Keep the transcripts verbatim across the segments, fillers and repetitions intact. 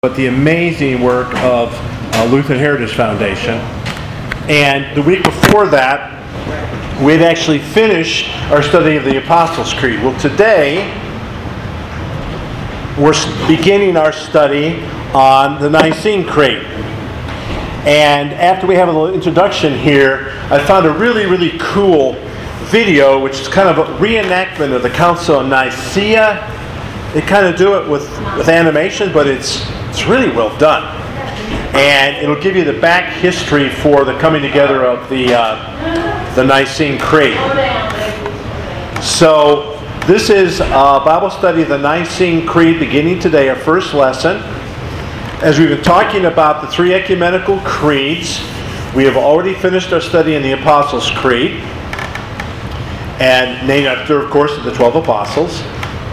but the amazing work of uh, Lutheran Heritage Foundation. And the week before that, we'd actually finished our study of the Apostles' Creed. Well, today, we're beginning our study on the Nicene Creed. And after we have a little introduction here, I found a really, really cool video, which is kind of a reenactment of the Council of Nicaea. They kind of do it with, with animation, but it's it's really well done. And it'll give you the back history for the coming together of the uh, the Nicene Creed. So this is a Bible study of the Nicene Creed beginning today, our first lesson. As we've been talking about the three ecumenical creeds, we have already finished our study in the Apostles' Creed, and named after, of course, the twelve apostles.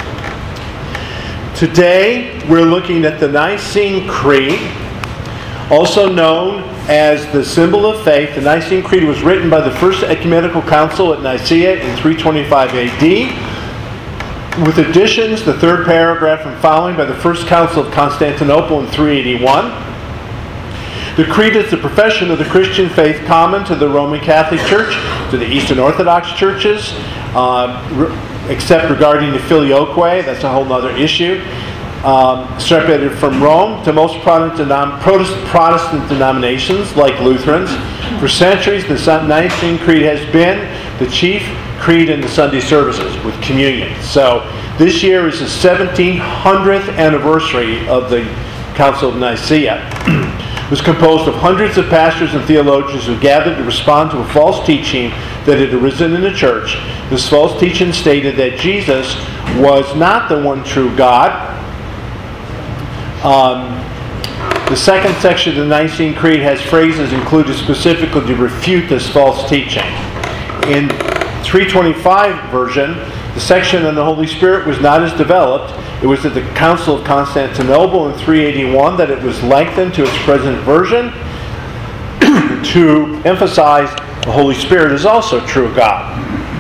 Today, we're looking at the Nicene Creed, also known as the symbol of faith. The Nicene Creed was written by the First Ecumenical Council at Nicaea in three twenty-five A D, with additions, the third paragraph and following, by the First Council of Constantinople in three eighty-one. The Creed is the profession of the Christian faith common to the Roman Catholic Church, to the Eastern Orthodox churches, uh, re- except regarding the Filioque. That's a whole other issue. Um, separated from Rome to most Protestant, denom- Protestant denominations like Lutherans. For centuries, the Nicene Creed has been the chief creed in the Sunday services with communion. So this year is the seventeen hundredth anniversary of the Council of Nicaea. It was composed of hundreds of pastors and theologians who gathered to respond to a false teaching that had arisen in the church. This false teaching stated that Jesus was not the one true God. Um, the second section of the Nicene Creed has phrases included specifically to refute this false teaching. In three twenty-five version, the section on the Holy Spirit was not as developed. It was at the Council of Constantinople in three eighty-one that it was lengthened to its present version to emphasize the Holy Spirit is also true God.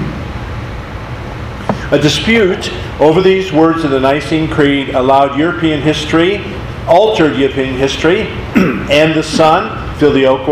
A dispute over these words of the Nicene Creed allowed European history, altered European history, and the Son, Filioque,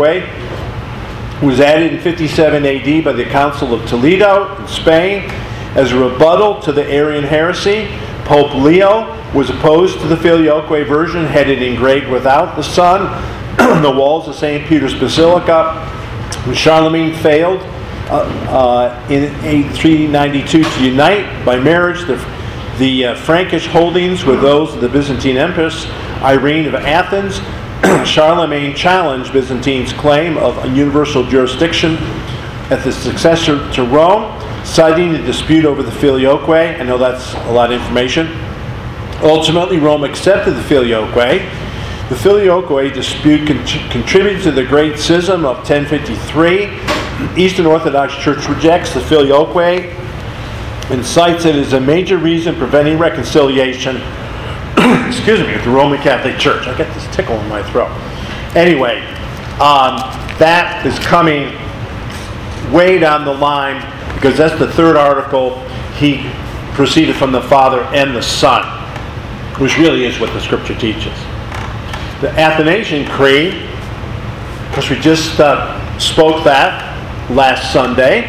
was added in fifty-seven A D by the Council of Toledo in Spain as a rebuttal to the Arian heresy. Pope Leo was opposed to the Filioque version, had it engraved without the Son on the walls of Saint Peter's Basilica. When Charlemagne failed uh, uh, in three ninety-two to unite by marriage the, the uh, Frankish holdings with those of the Byzantine Empress Irene of Athens, Charlemagne challenged Byzantine's claim of a universal jurisdiction as the successor to Rome, citing the dispute over the Filioque. I know that's a lot of information. Ultimately, Rome accepted the Filioque. The Filioque dispute con- contributed to the Great Schism of ten fifty-three. Eastern Orthodox Church rejects the Filioque and cites it as a major reason preventing reconciliation excuse me, with the Roman Catholic Church. I get this tickle in my throat. Anyway, um, that is coming way down the line because that's the third article. He proceeded from the Father and the Son, which really is what the Scripture teaches. The Athanasian Creed, because we just uh, spoke that last Sunday,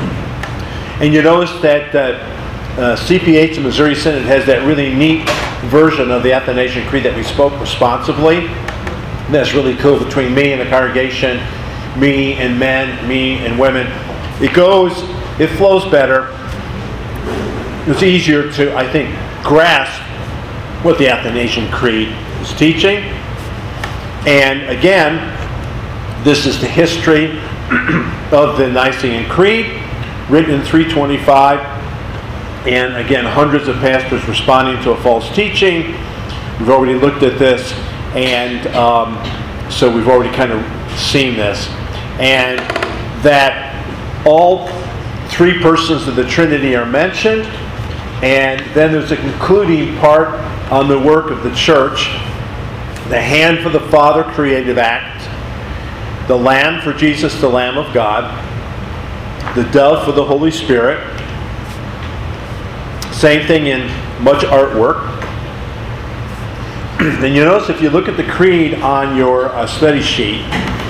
and you notice that uh, uh, C P H, the Missouri Synod, has that really neat version of the Athanasian Creed that we spoke responsibly. And that's really cool between me and the congregation, me and men, me and women. It goes, it flows better. It's easier to, I think, grasp what the Athanasian Creed is teaching. And again, this is the history of the Nicene Creed, written in three twenty-five. And again, hundreds of pastors responding to a false teaching. We've already looked at this, and um, so we've already kind of seen this. And that all three persons of the Trinity are mentioned, and then there's a concluding part on the work of the church. The hand for the Father creative act, the Lamb for Jesus, the Lamb of God, the dove for the Holy Spirit. Same thing in much artwork. And you notice if you look at the creed on your uh, study sheet,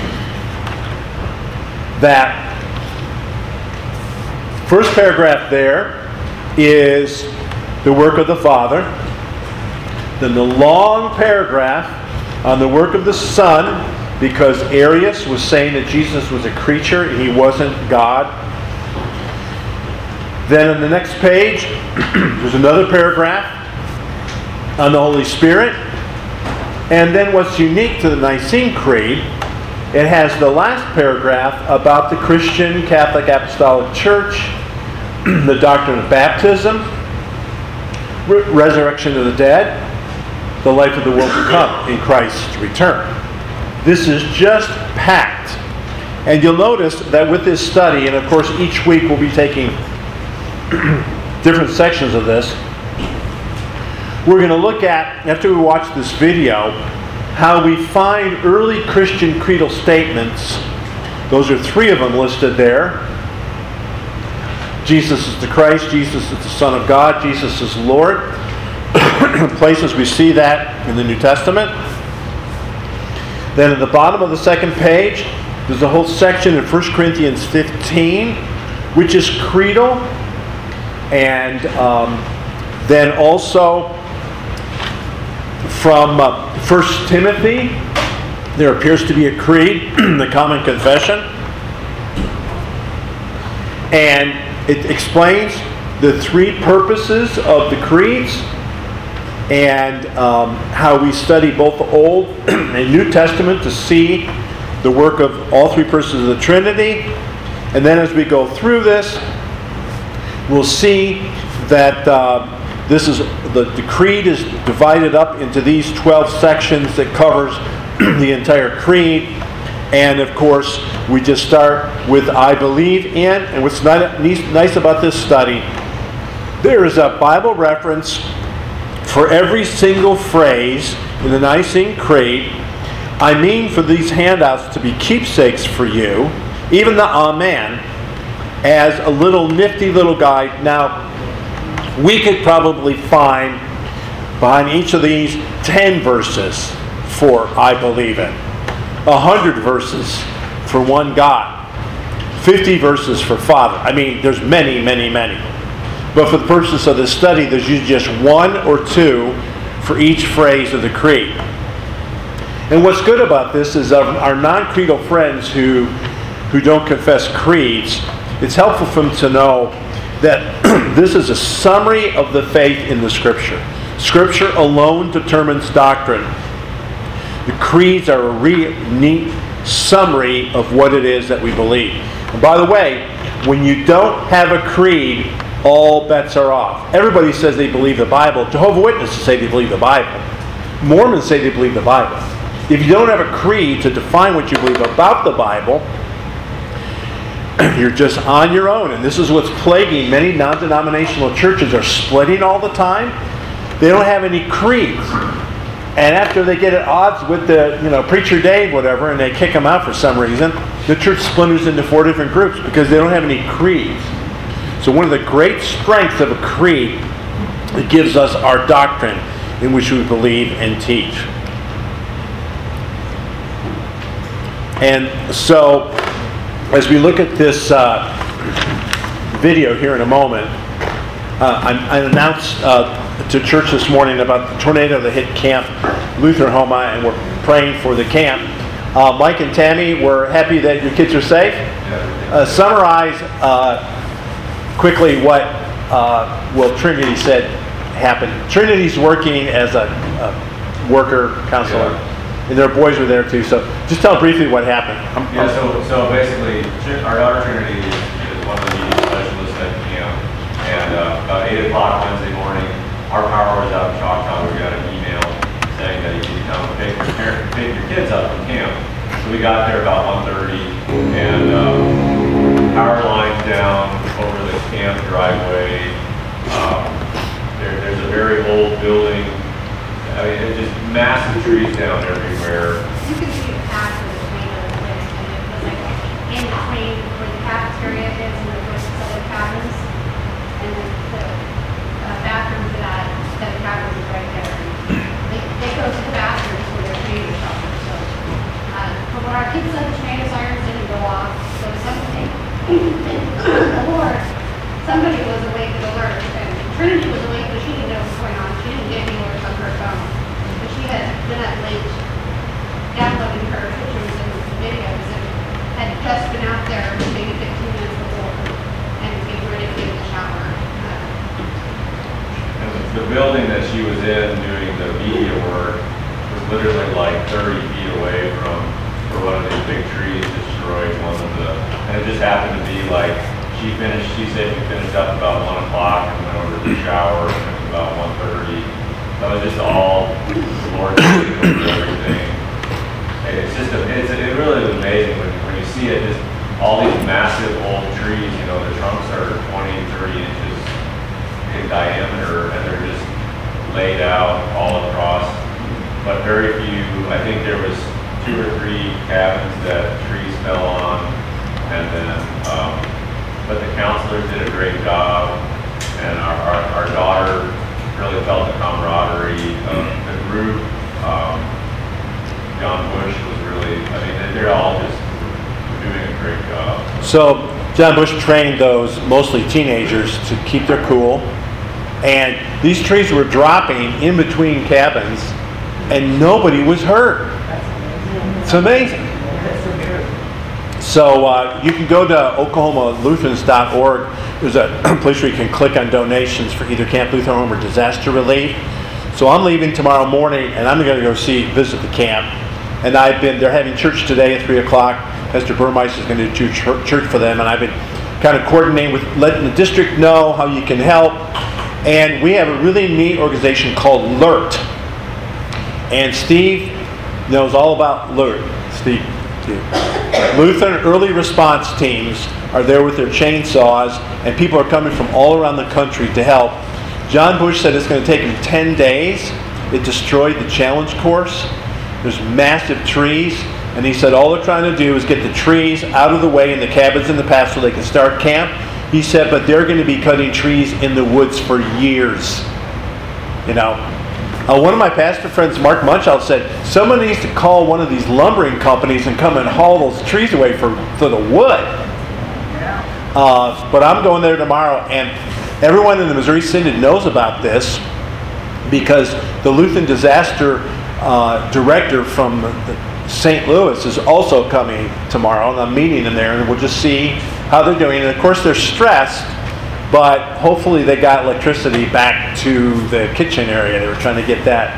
that first paragraph there is the work of the Father. Then the long paragraph on the work of the Son, because Arius was saying that Jesus was a creature and he wasn't God. Then on the next page, there's another paragraph on the Holy Spirit. And then what's unique to the Nicene Creed, it has the last paragraph about the Christian Catholic Apostolic Church, the doctrine of baptism, re- resurrection of the dead, the life of the world to come in Christ's return. This is just packed. And you'll notice that with this study, and of course each week we'll be taking different sections of this, we're going to look at, after we watch this video, how we find early Christian creedal statements. Those are three of them listed there. Jesus is the Christ, Jesus is the Son of God, Jesus is Lord. Places we see that in the New Testament. Then at the bottom of the second page, there's a whole section in First Corinthians fifteen, which is creedal. And um, then also from uh, First Timothy, there appears to be a creed, the Common Confession. And it explains the three purposes of the creeds and um, how we study both the Old and New Testament to see the work of all three persons of the Trinity. And then as we go through this, we'll see that uh, this is the, the creed is divided up into these twelve sections that covers the entire creed. And of course, we just start with I believe in. And what's nice about this study, there is a Bible reference for every single phrase in the Nicene Creed. I mean for these handouts to be keepsakes for you, even the Amen, as a little nifty little guide. Now, we could probably find behind each of these ten verses for I believe in, one hundred verses for one God, fifty verses for Father. I mean, there's many, many, many. But for the purpose of this study, there's usually just one or two for each phrase of the creed. And what's good about this is our, our non-creedal friends who, who don't confess creeds, it's helpful for them to know that this is a summary of the faith in the Scripture. Scripture alone determines doctrine. The creeds are a really neat summary of what it is that we believe. And by the way, when you don't have a creed, all bets are off. Everybody says they believe the Bible. Jehovah's Witnesses say they believe the Bible. Mormons say they believe the Bible. If you don't have a creed to define what you believe about the Bible, you're just on your own. And this is what's plaguing many non-denominational churches. Are splitting all the time. They don't have any creeds. And after they get at odds with the, you know, Preacher Dave, whatever, and they kick them out for some reason, the church splinters into four different groups because they don't have any creeds. So one of the great strengths of a creed, it gives us our doctrine in which we believe and teach. And so, as we look at this uh, video here in a moment, uh, I, I announced uh, to church this morning about the tornado that hit Camp Lutheran Homa, and we're praying for the camp. Uh, Mike and Tammy, we're happy that your kids are safe. Uh, summarize uh, quickly what uh, well Trinity said happened. Trinity's working as a, a worker counselor, yeah. And their boys were there too. So just tell briefly what happened. I'm, yeah. So so basically, our daughter Trinity is, is one of the specialists at camp, and uh, about eight o'clock Wednesday morning, our power was out in Choctaw. We got an email saying that you need to come pick your parent, pick your kids up from camp. So we got there about one thirty, and um, power lines down over the camp driveway. Um, there, there's a very old building. I mean, it's just massive trees down everywhere. You can see the path of the tornado, and it was like in between where the cafeteria is and the first other cabins, and then the uh, bathroom for that set of cabins is right there. They, they go to she was in doing the media work was literally like thirty feet away from where one of these big trees destroyed one of the, and it just happened to be like, she finished, she said she finished up about one o'clock and went over to the shower and it was about one thirty. So it was just all the Lord doing everything. And it's just, a, it's, it really is amazing when, when you see it, just all these massive old trees, you know, the trunks are twenty, thirty inches in diameter and they're just laid out all across. But very few, I think there was two or three cabins that trees fell on. And then, um, but the counselors did a great job. And our, our, our daughter really felt the camaraderie of the group. Um, John Bush was really, I mean, they're all just doing a great job. So John Bush trained those mostly teenagers to keep their cool. And these trees were dropping in between cabins and nobody was hurt. It's amazing. So uh, you can go to Oklahoma Lutherans dot org. There's a place where you can click on donations for either Camp Lutheran Home or disaster relief. So I'm leaving tomorrow morning, and I'm going to go see visit the camp. And I've been they're having church today at three o'clock. Pastor Burmeister is going to do church for them, and I've been kind of coordinating with letting the district know how you can help. And we have a really neat organization called LERT. And Steve knows all about LERT. Steve. Lutheran Early Response Teams are there with their chainsaws, and people are coming from all around the country to help. John Bush said it's going to take him ten days. It destroyed the challenge course. There's massive trees, and he said all they're trying to do is get the trees out of the way in the cabins in the past so they can start camp. He said, but they're going to be cutting trees in the woods for years. You know. Uh, one of my pastor friends, Mark Munchall, said someone needs to call one of these lumbering companies and come and haul those trees away for, for the wood. Uh, but I'm going there tomorrow, and everyone in the Missouri Synod knows about this because the Lutheran Disaster uh, Director from Saint Louis is also coming tomorrow, and I'm meeting them there, and we'll just see how they're doing. And of course, they're stressed. But hopefully they got electricity back to the kitchen area. They were trying to get that.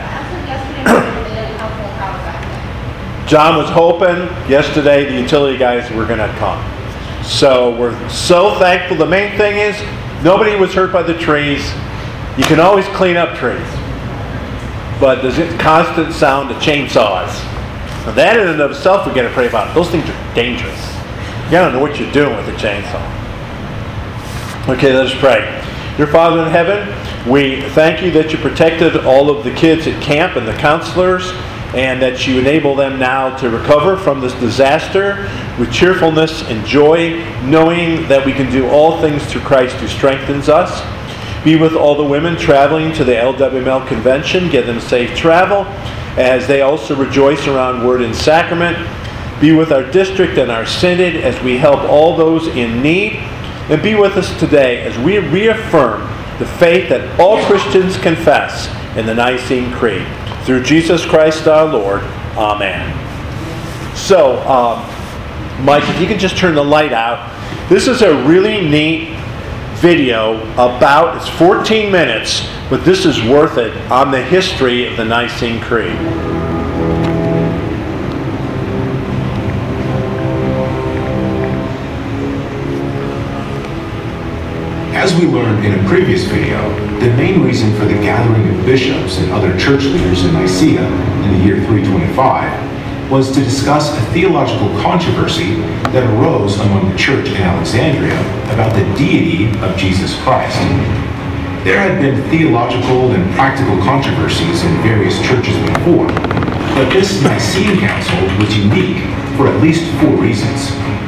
John was hoping yesterday the utility guys were going to come. So we're so thankful. The main thing is nobody was hurt by the trees. You can always clean up trees. But there's a constant sound of chainsaws. Now that in and of itself we got to pray about. Those things are dangerous. You got to know what you're doing with a chainsaw. Okay, let us pray. Dear Father in heaven, we thank you that you protected all of the kids at camp and the counselors, and that you enable them now to recover from this disaster with cheerfulness and joy, knowing that we can do all things through Christ who strengthens us. Be with all the women traveling to the L W M L convention. Give them safe travel as they also rejoice around Word and Sacrament. Be with our district and our synod as we help all those in need. And be with us today as we reaffirm the faith that all Christians confess in the Nicene Creed. Through Jesus Christ our Lord. Amen. So, um, Mike, if you can just turn the light out. This is a really neat video about, it's fourteen minutes, but this is worth it, on the history of the Nicene Creed. As we learned in a previous video, the main reason for the gathering of bishops and other church leaders in Nicaea in the year three twenty-five was to discuss a theological controversy that arose among the church in Alexandria about the deity of Jesus Christ. There had been theological and practical controversies in various churches before, but this Nicene Council was unique for at least four reasons.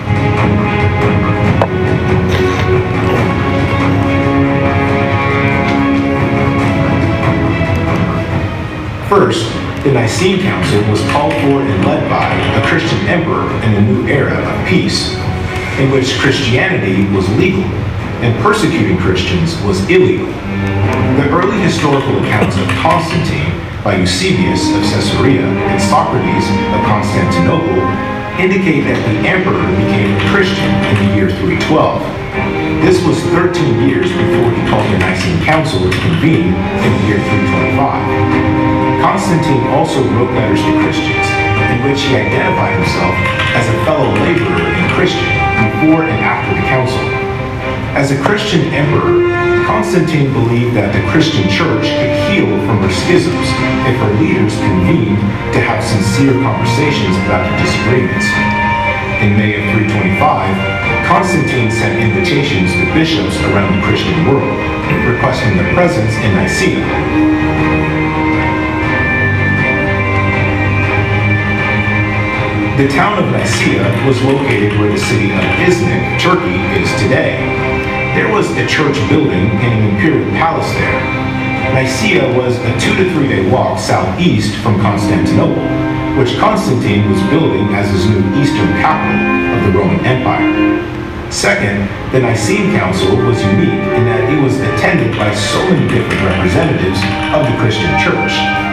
First, the Nicene Council was called for and led by a Christian emperor in a new era of peace, in which Christianity was legal and persecuting Christians was illegal. The early historical accounts of Constantine by Eusebius of Caesarea and Socrates of Constantinople indicate that the emperor became a Christian in the year three twelve, This was thirteen years before he called the Nicene Council to convene in the year three twenty-five. Constantine also wrote letters to Christians in which he identified himself as a fellow laborer and Christian before and after the council. As a Christian emperor, Constantine believed that the Christian church could heal from her schisms if her leaders convened to have sincere conversations about their disagreements. In May of three twenty-five, Constantine sent invitations to bishops around the Christian world, requesting their presence in Nicaea. The town of Nicaea was located where the city of Iznik, Turkey, is today. There was a church building and an imperial palace there. Nicaea was a two to three day walk southeast from Constantinople, which Constantine was building as his new eastern capital of the Roman Empire. Second, the Nicene Council was unique in that it was attended by so many different representatives of the Christian church.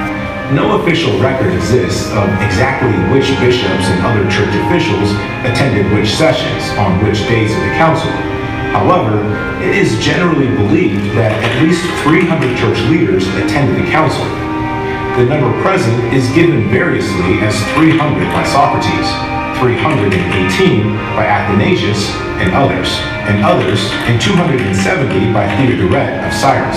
No official record exists of exactly which bishops and other church officials attended which sessions on which days of the council. However, it is generally believed that at least three hundred church leaders attended the council. The number present is given variously as three hundred by Socrates, three hundred eighteen by Athanasius and others, and others, and two hundred seventy by Theodoret of Cyrus.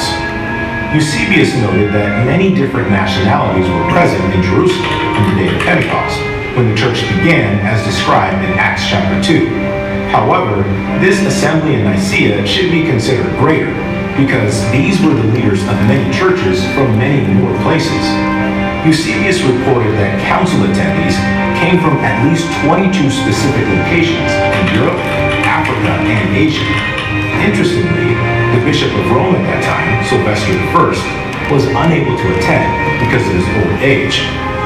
Eusebius noted that many different nationalities were present in Jerusalem on the day of Pentecost, when the church began as described in Acts chapter two. However, this assembly in Nicaea should be considered greater, because these were the leaders of many churches from many more places. Eusebius reported that council attendees came from at least twenty-two specific locations in Europe, Africa, and Asia. Interestingly, the Bishop of Rome at that time, Sylvester the First, was unable to attend because of his old age.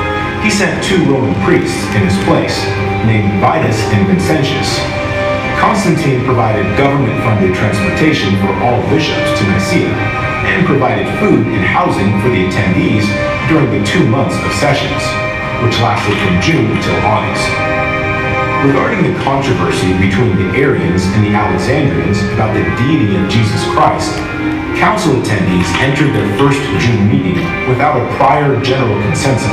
He sent two Roman priests in his place, named Vitus and Vincentius. Constantine provided government-funded transportation for all bishops to Nicaea, and provided food and housing for the attendees during the two months of sessions, which lasted from June until August. Regarding the controversy between the Arians and the Alexandrians about the deity of Jesus Christ, council attendees entered their first June meeting without a prior general consensus.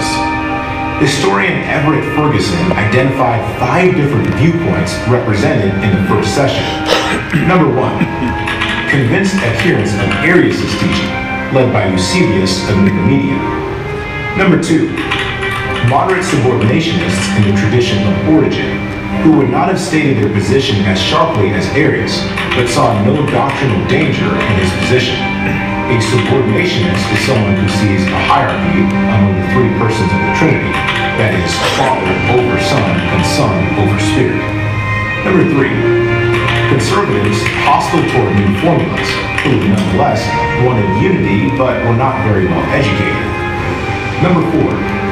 Historian Everett Ferguson identified five different viewpoints represented in the first session. Number one, convinced adherents of Arius' teaching, led by Eusebius of Nicomedia. Number two, moderate subordinationists in the tradition of Origen, who would not have stated their position as sharply as Arius, but saw no doctrinal danger in his position. A subordinationist is someone who sees a hierarchy among the three persons of the Trinity, that is, Father over Son and Son over Spirit. Number three, conservatives hostile toward new formulas, who nonetheless wanted unity but were not very well educated. Number four,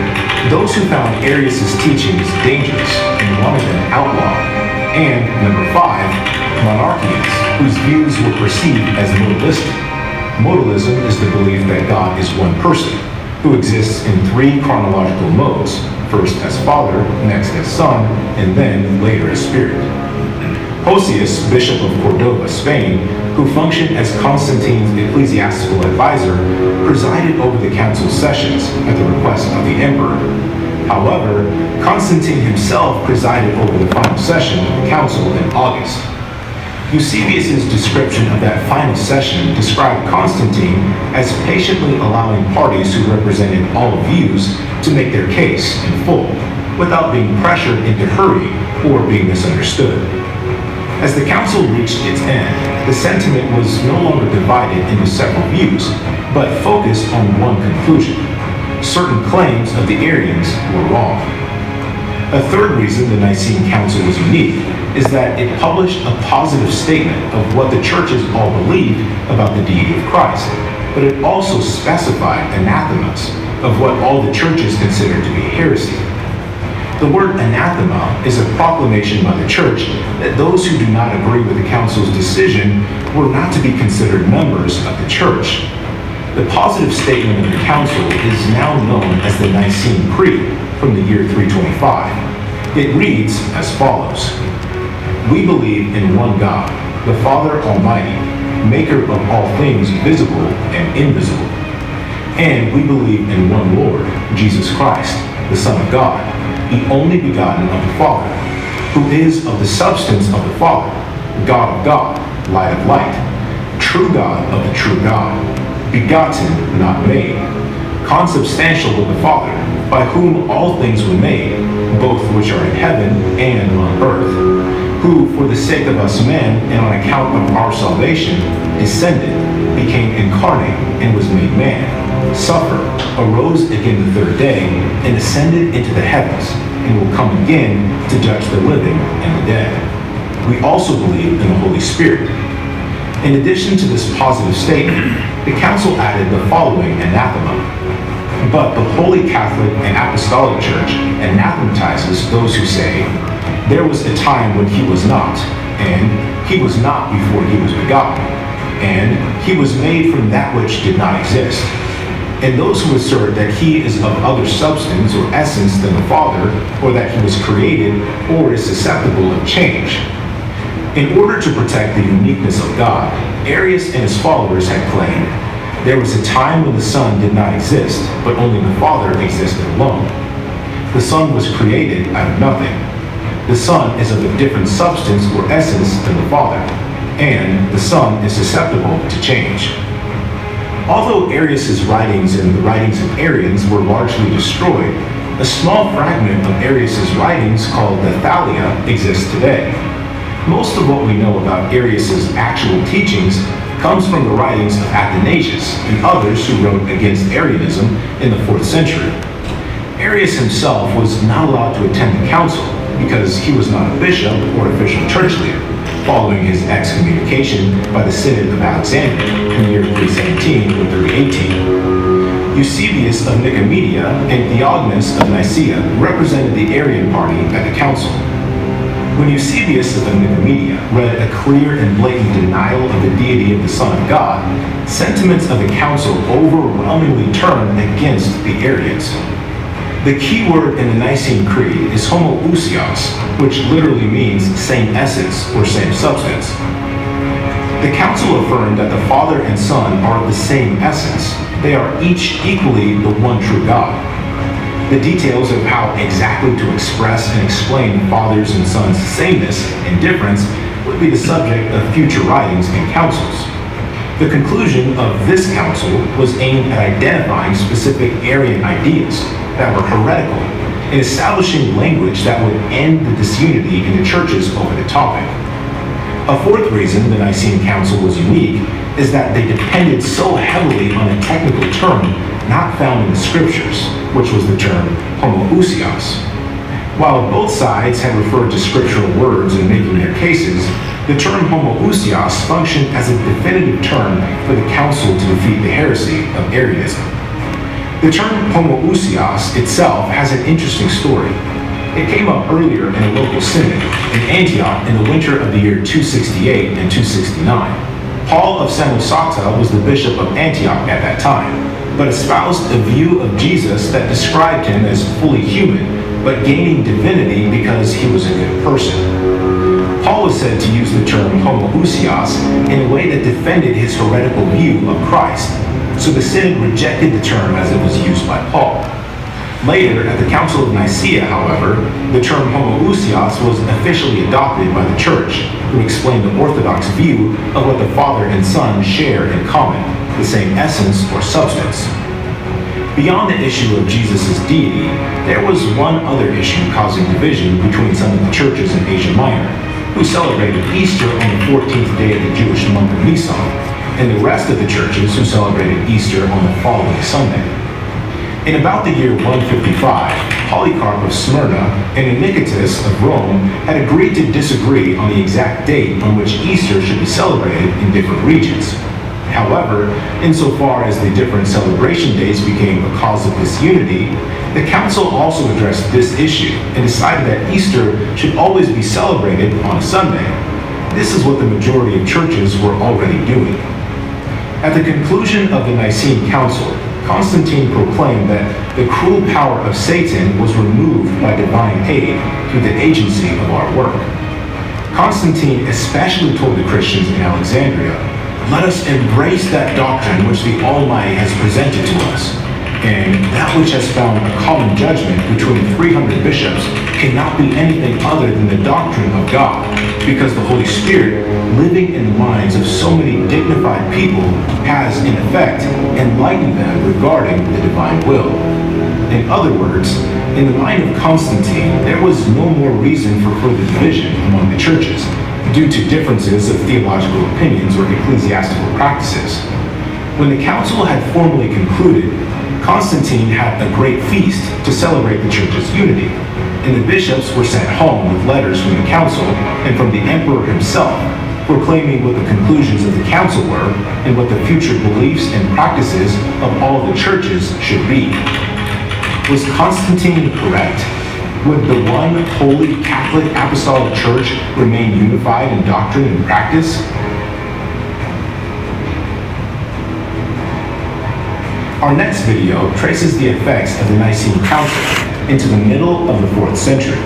those who found Arius' teachings dangerous and wanted them outlawed. And number five, monarchians, whose views were perceived as modalistic. Modalism is the belief that God is one person, who exists in three chronological modes, first as Father, next as Son, and then later as Spirit. Hosius, Bishop of Cordova, Spain, who functioned as Constantine's ecclesiastical advisor, presided over the council sessions at the request of the emperor. However, Constantine himself presided over the final session of the council in August. Eusebius' description of that final session described Constantine as patiently allowing parties who represented all views to make their case in full, without being pressured into hurrying or being misunderstood. As the council reached its end, the sentiment was no longer divided into several views, but focused on one conclusion. Certain claims of the Arians were wrong. A third reason the Nicene Council was unique is that it published a positive statement of what the churches all believed about the deity of Christ, but it also specified anathemas of what all the churches considered to be heresy. The word anathema is a proclamation by the church that those who do not agree with the council's decision were not to be considered members of the church. The positive statement of the council is now known as the Nicene Creed from the year three twenty-five. It reads as follows: We believe in one God, the Father Almighty, maker of all things visible and invisible. And we believe in one Lord, Jesus Christ, the Son of God, the only begotten of the Father, who is of the substance of the Father, God of God, light of light, true God of the true God, begotten, not made, consubstantial with the Father, by whom all things were made, both which are in heaven and on earth, who, for the sake of us men, and on account of our salvation, descended, became incarnate, and was made man, suffered, arose again the third day, and ascended into the heavens, and will come again to judge the living and the dead. We also believe in the Holy Spirit. In addition to this positive statement, the Council added the following anathema. But the Holy Catholic and Apostolic Church anathematizes those who say, there was a time when he was not, and he was not before he was begotten, and he was made from that which did not exist. And those who assert that he is of other substance or essence than the Father, or that he was created, or is susceptible of change. In order to protect the uniqueness of God, Arius and his followers had claimed, there was a time when the Son did not exist, but only the Father existed alone. The Son was created out of nothing. The Son is of a different substance or essence than the Father, and the Son is susceptible to change. Although Arius's writings and the writings of Arians were largely destroyed, a small fragment of Arius's writings called the Thalia exists today. Most of what we know about Arius's actual teachings comes from the writings of Athanasius and others who wrote against Arianism in the fourth century. Arius himself was not allowed to attend the council because he was not a bishop or official church leader, following his excommunication by the Synod of Alexandria in the year three seventeen or three eighteen. Eusebius of Nicomedia and Theognis of Nicaea represented the Arian party at the council. When Eusebius of Nicomedia read a clear and blatant denial of the deity of the Son of God, sentiments of the council overwhelmingly turned against the Arians. The key word in the Nicene Creed is homoousios, which literally means same essence or same substance. The council affirmed that the Father and Son are of the same essence. They are each equally the one true God. The details of how exactly to express and explain the Father's and Son's sameness and difference would be the subject of future writings and councils. The conclusion of this council was aimed at identifying specific Arian ideas that were heretical and establishing language that would end the disunity in the churches over the topic. A fourth reason the Nicene Council was unique is that they depended so heavily on a technical term not found in the scriptures, which was the term homoousios. While both sides had referred to scriptural words in making their cases, the term homoousios functioned as a definitive term for the council to defeat the heresy of Arianism. The term homoousios itself has an interesting story. It came up earlier in a local synod in Antioch in the winter of the year two sixty-eight and two sixty-nine. Paul of Samosata was the bishop of Antioch at that time, but espoused a view of Jesus that described him as fully human, but gaining divinity because he was a good person. Paul was said to use the term homoousios in a way that defended his heretical view of Christ, so the synod rejected the term as it was used by Paul. Later, at the Council of Nicaea, however, the term homoousios was officially adopted by the Church to explain the Orthodox view of what the Father and Son share in common, the same essence or substance. Beyond the issue of Jesus' deity, there was one other issue causing division between some of the churches in Asia Minor, who celebrated Easter on the fourteenth day of the Jewish month of Nisan, and the rest of the churches who celebrated Easter on the following Sunday. In about the year one fifty-five, Polycarp of Smyrna and Anicetus of Rome had agreed to disagree on the exact date on which Easter should be celebrated in different regions. However, insofar as the different celebration dates became a cause of disunity, the council also addressed this issue and decided that Easter should always be celebrated on a Sunday. This is what the majority of churches were already doing. At the conclusion of the Nicene Council, Constantine proclaimed that the cruel power of Satan was removed by divine aid through the agency of our work. Constantine especially told the Christians in Alexandria, "Let us embrace that doctrine which the Almighty has presented to us. And that which has found a common judgment between three hundred bishops cannot be anything other than the doctrine of God, because the Holy Spirit, living in the minds of so many dignified people, has, in effect, enlightened them regarding the divine will." In other words, in the mind of Constantine, there was no more reason for further division among the churches, due to differences of theological opinions or ecclesiastical practices. When the council had formally concluded, Constantine had a great feast to celebrate the church's unity, and the bishops were sent home with letters from the council and from the emperor himself, proclaiming what the conclusions of the council were and what the future beliefs and practices of all the churches should be. Was Constantine correct? Would the one holy Catholic Apostolic Church remain unified in doctrine and practice? Our next video traces the effects of the Nicene Council into the middle of the fourth century.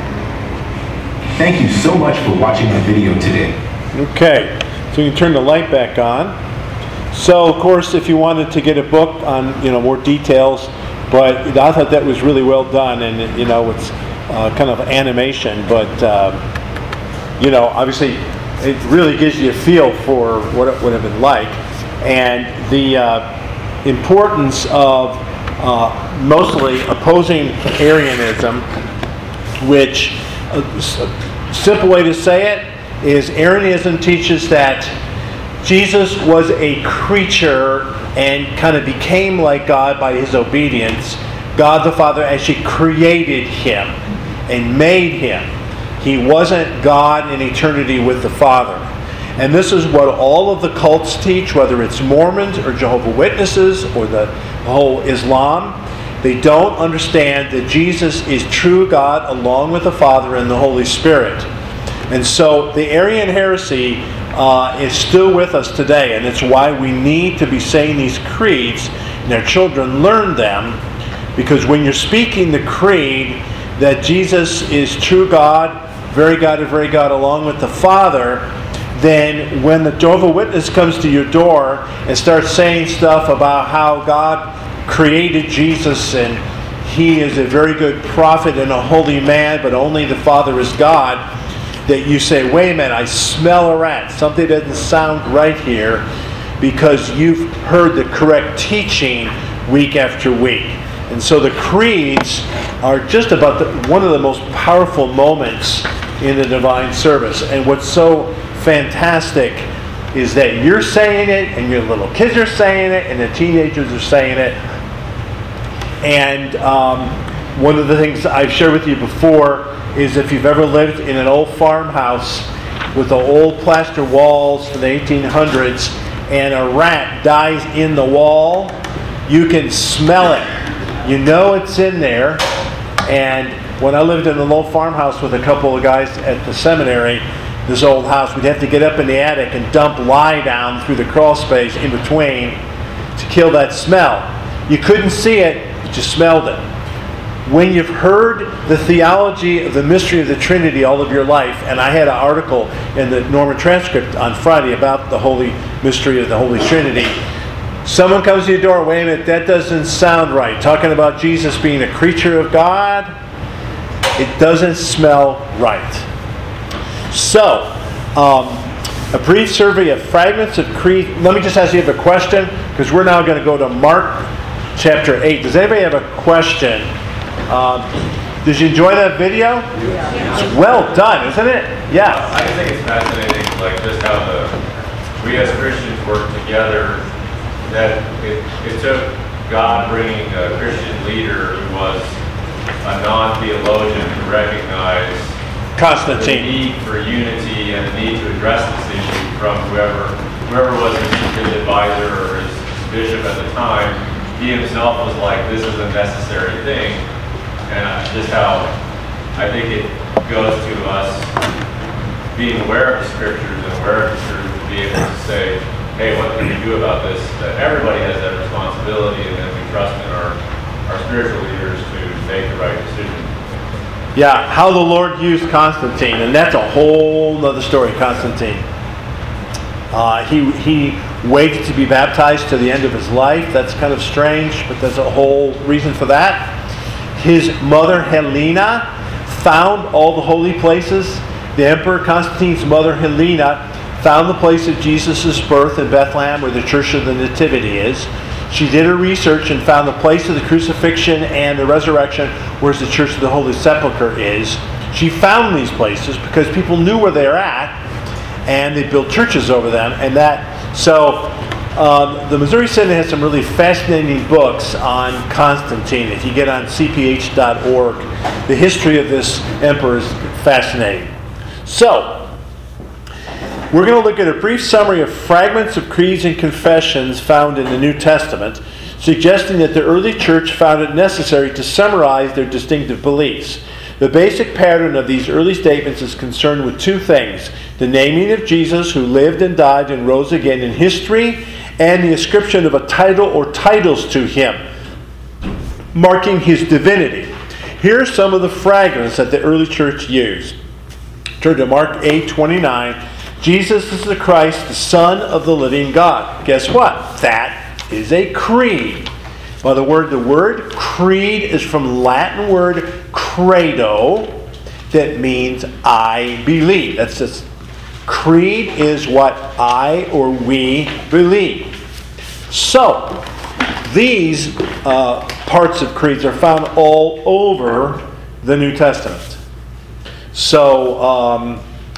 Thank you so much for watching our video today. Okay, so you can turn the light back on. So, of course, if you wanted to get a book on, you know, more details, but I thought that was really well done, and, you know, it's uh, kind of animation, but, uh, you know, obviously it really gives you a feel for what it would have been like, and the uh, importance of uh, mostly opposing Arianism, which, a simple way to say it, is Arianism teaches that Jesus was a creature and kind of became like God by his obedience. God the Father actually created him and made him. He wasn't God in eternity with the Father. And this is what all of the cults teach, whether it's Mormons or Jehovah's Witnesses or the whole Islam. They don't understand that Jesus is true God along with the Father and the Holy Spirit. And so the Arian heresy uh, is still with us today, and it's why we need to be saying these creeds, and our children learn them, because when you're speaking the creed that Jesus is true God, very God and very God along with the Father, then when the Jehovah's Witness comes to your door and starts saying stuff about how God created Jesus and he is a very good prophet and a holy man, but only the Father is God, that you say, wait a minute, I smell a rat. Something doesn't sound right here, because you've heard the correct teaching week after week. And so the creeds are just about the, one of the most powerful moments in the divine service. And what's so fantastic is that you're saying it, and your little kids are saying it, and the teenagers are saying it. And um, one of the things I've shared with you before is if you've ever lived in an old farmhouse with the old plaster walls from the eighteen hundreds and a rat dies in the wall, you can smell it. You know it's in there. And when I lived in an old farmhouse with a couple of guys at the seminary, this old house, we'd have to get up in the attic and dump lye down through the crawl space in between to kill that smell. You couldn't see it, but you smelled it. When you've heard the theology of the mystery of the Trinity all of your life, and I had an article in the Norman Transcript on Friday about the holy mystery of the Holy Trinity, someone comes to your door, wait a minute, that doesn't sound right. Talking about Jesus being a creature of God, it doesn't smell right. So, um, a brief survey of fragments of creed. Let me just ask you if you have a question, because we're now going to go to Mark chapter eight. Does anybody have a question? Um, did you enjoy that video? Yeah. It's well done, isn't it? Yeah. I just think it's fascinating, like just how the we as Christians work together. That it, it took God bringing a Christian leader who was a non-theologian to recognize Constantine. the need for unity and the need to address this issue from whoever whoever was his, his advisor or his bishop at the time. He himself was like, this is a necessary thing. And just how I think it goes to us being aware of the scriptures and aware of the truth, to be able to say, hey, what can we do about this? That everybody has that responsibility, and then we trust in our, our spiritual leaders to make the right decision. Yeah, how the Lord used Constantine, and that's a whole nother story, Constantine. Uh, he he waited to be baptized to the end of his life. That's kind of strange, but there's a whole reason for that. His mother Helena found all the holy places. The Emperor Constantine's mother Helena found the place of Jesus' birth in Bethlehem, where the Church of the Nativity is. She did her research and found the place of the crucifixion and the resurrection, where the Church of the Holy Sepulchre is. She found these places because people knew where they were at, and they built churches over them. And that so um, the Missouri Synod has some really fascinating books on Constantine. If you get on C P H dot org, the history of this emperor is fascinating. So, we're going to look at a brief summary of fragments of creeds and confessions found in the New Testament, suggesting that the early church found it necessary to summarize their distinctive beliefs. The basic pattern of these early statements is concerned with two things: the naming of Jesus, who lived and died and rose again in history, and the ascription of a title or titles to him, marking his divinity. Here are some of the fragments that the early church used. Turn to Mark eight twenty-nine. Jesus is the Christ, the Son of the living God. Guess what? That is a creed. By the word, the word creed is from Latin word credo, that means I believe. That's just, creed is what I or we believe. So, these uh, parts of creeds are found all over the New Testament. So, um,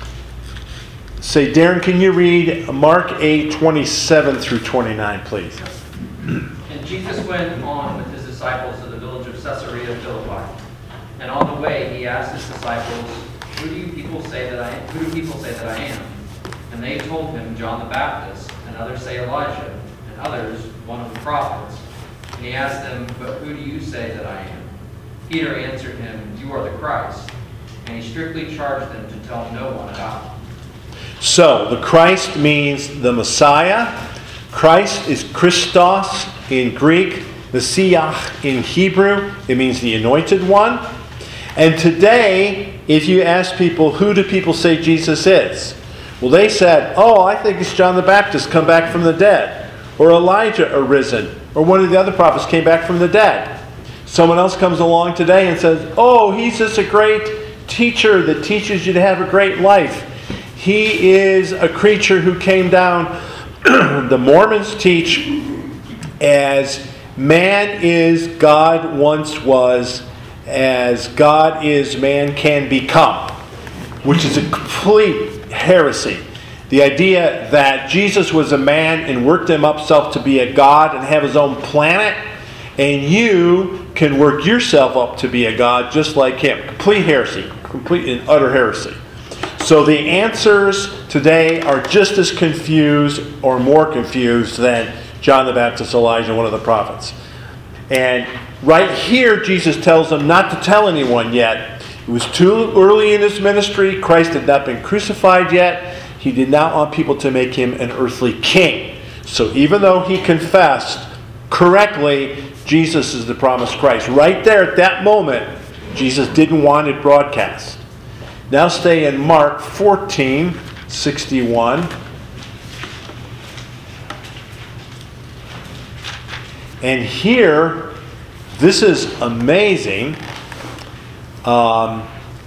say, Darren, can you read Mark eight twenty-seven through twenty-nine, please? And Jesus went on with his disciples to the village of Caesarea Philippi. And on the way he asked his disciples, Who do you people say that I am? Who do people say that I am? And they told him, John the Baptist, and others say Elijah, and others one of the prophets. And he asked them, But who do you say that I am? Peter answered him, You are the Christ. And he strictly charged them to tell no one about him. So, the Christ means the Messiah. Christ is Christos in Greek, Messiah in Hebrew. It means the anointed one. And today, if you ask people, who do people say Jesus is? Well, they said, oh, I think it's John the Baptist come back from the dead. Or Elijah arisen. Or one of the other prophets came back from the dead. Someone else comes along today and says, oh, he's just a great teacher that teaches you to have a great life. He is a creature who came down, the Mormons teach, as man is God once was, as God is man can become, which is a complete heresy. The idea that Jesus was a man and worked himself to be a God and have his own planet, and you can work yourself up to be a God just like him. Complete heresy. Complete and utter heresy. So the answers today are just as confused or more confused than John the Baptist, Elijah, one of the prophets. And right here, Jesus tells them not to tell anyone yet. It was too early in his ministry. Christ had not been crucified yet. He did not want people to make him an earthly king. So even though he confessed correctly, Jesus is the promised Christ. Right there at that moment, Jesus didn't want it broadcast. Now stay in Mark fourteen sixty-one. And here, this is amazing. Um,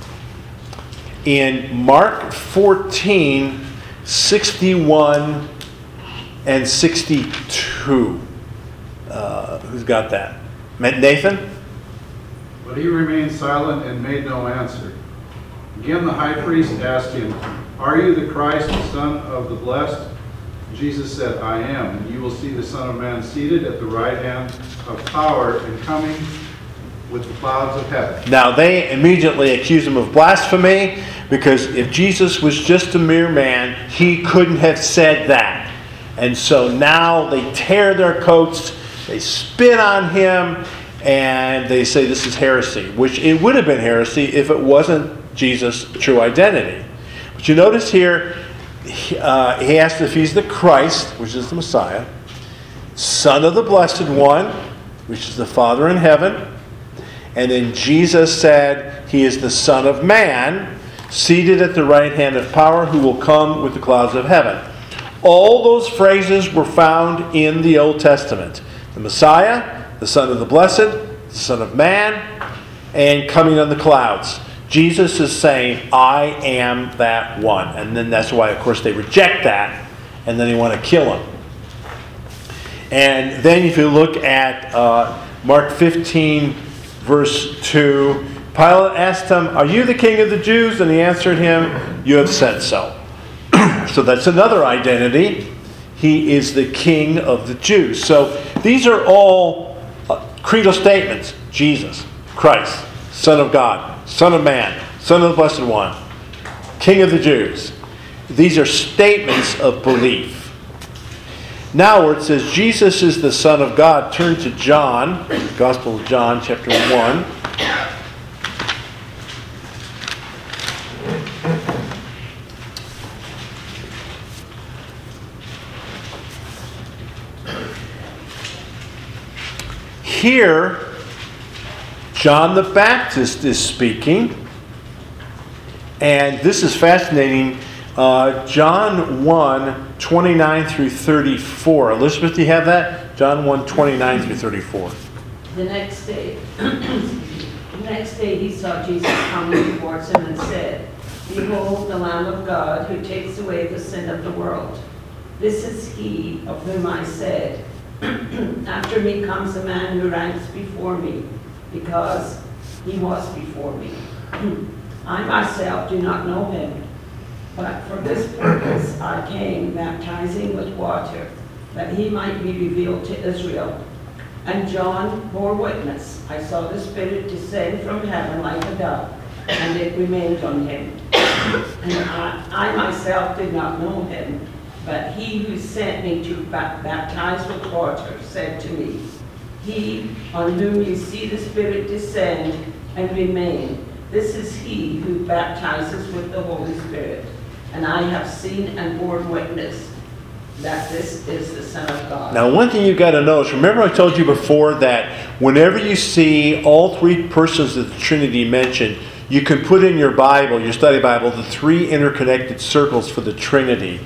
in Mark fourteen sixty-one and sixty-two. Uh, who's got that? Nathan? But he remained silent and made no answer. Again the high priest asked him, Are you the Christ, the Son of the Blessed? Jesus said, I am, and you will see the Son of Man seated at the right hand of power and coming with the clouds of heaven. Now they immediately accuse him of blasphemy, because if Jesus was just a mere man, he couldn't have said that. And so now they tear their coats, they spit on him, and they say this is heresy, which it would have been heresy if it wasn't Jesus' true identity. But you notice here, uh, he asked if he's the Christ, which is the Messiah, Son of the Blessed One, which is the Father in heaven, And then Jesus said, he is the Son of Man, seated at the right hand of power, who will come with the clouds of heaven. All those phrases were found in the Old Testament. The Messiah, the Son of the Blessed, the Son of Man, and coming on the clouds. Jesus is saying, I am that one. And then that's why, of course, they reject that, and then they want to kill him. And then if you look at uh, Mark fifteen, verse two, Pilate asked him, are you the king of the Jews? And he answered him, you have said so. So that's another identity. He is the king of the Jews. So these are all uh, creedal statements. Jesus, Christ, Son of God, Son of Man, Son of the Blessed One, King of the Jews. These are statements of belief. Now where it says Jesus is the Son of God, turn to John, Gospel of John, chapter one. Here, John the Baptist is speaking, and this is fascinating. Uh, John one, twenty-nine through thirty-four. Elizabeth, do you have that? John one, twenty-nine through thirty-four. The next day, the next day he saw Jesus coming towards him and said, behold, the Lamb of God who takes away the sin of the world. This is he of whom I said, after me comes a man who ranks before me, because he was before me. I myself do not know him, but for this purpose I came, baptizing with water, that he might be revealed to Israel. And John bore witness. I saw the Spirit descend from heaven like a dove, and it remained on him. And I, I myself did not know him, but he who sent me to baptize with water said to me, he on whom you see the Spirit descend and remain, this is he who baptizes with the Holy Spirit. And I have seen and borne witness that this is the Son of God. Now, one thing you've got to know is, remember I told you before that whenever you see all three persons of the Trinity mentioned, you can put in your Bible, your study Bible, the three interconnected circles for the Trinity.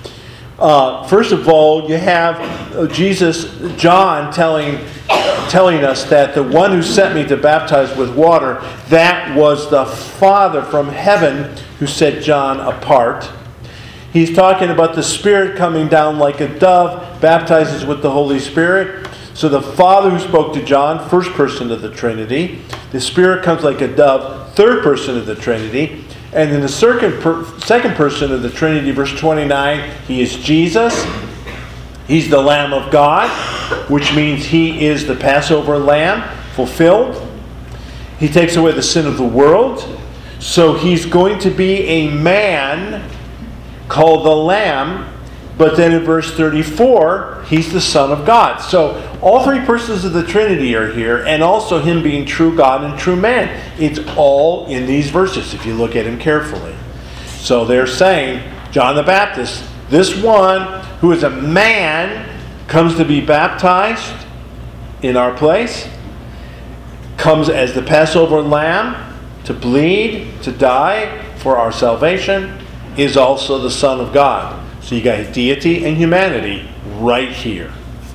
Uh, first of all, you have uh, Jesus, John telling telling us that the one who sent me to baptize with water, that was the Father from heaven who set John apart. He's talking about the Spirit coming down like a dove, baptizes with the Holy Spirit. So the Father who spoke to John, first person of the Trinity. The Spirit comes like a dove, third person of the Trinity. And in the second, per, second person of the Trinity, verse twenty-nine, he is Jesus. He's the Lamb of God, which means he is the Passover lamb fulfilled. He takes away the sin of the world. So he's going to be a man called the Lamb. But then in verse thirty-four, he's the Son of God. So all three persons of the Trinity are here, and also him being true God and true man. It's all in these verses if you look at him carefully. So they're saying, John the Baptist, this one who is a man, comes to be baptized in our place, comes as the Passover lamb to bleed, to die for our salvation, is also the Son of God. So you got deity and humanity right here.